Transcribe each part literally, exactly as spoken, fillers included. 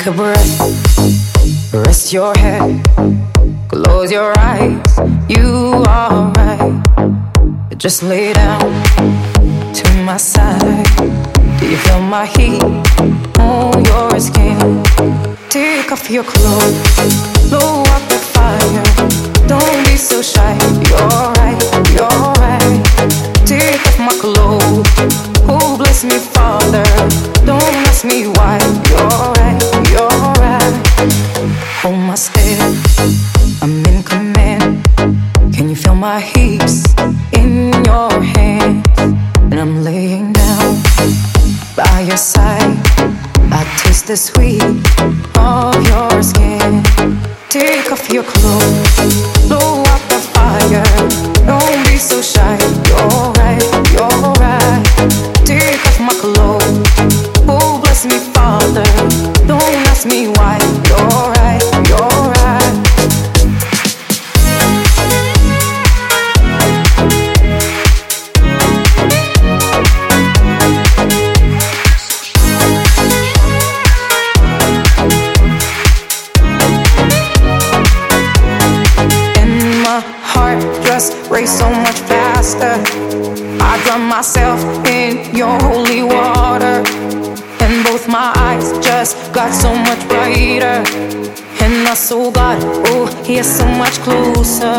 a breath, rest your head, close your eyes. You are right. Just lay down to my side. Do you feel my heat on your skin? Take off your clothes, blow out the fire. Don't be so shy. You're right, you're right. Take off my clothes. Oh, bless me, Father. Don't ask me why. You're right, you're right. Hold my step, I'm in command. Can you feel my hips in your hands? And I'm laying down by your side. I taste the sweet of your skin. Take off your clothes, blow out the fire. Don't be so shy. You're right, you're right. Take off my clothes. Oh, bless me, Father. Don't ask me why. You're right, you're right. And my heart just race so much faster. I drown myself in your holy water, and both my eyes just got so much brighter. And my soul got, oh, he's so much closer.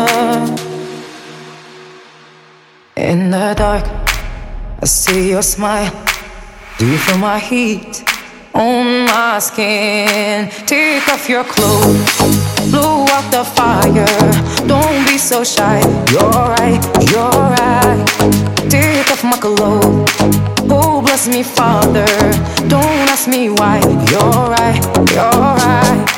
In the dark, I see your smile. Do you feel my heat on my skin? Take off your clothes, blow out the fire. Don't be so shy. You're right, you're right. Take off my clothes. Oh, bless me, Father. Don't ask me why. You're right, you're right.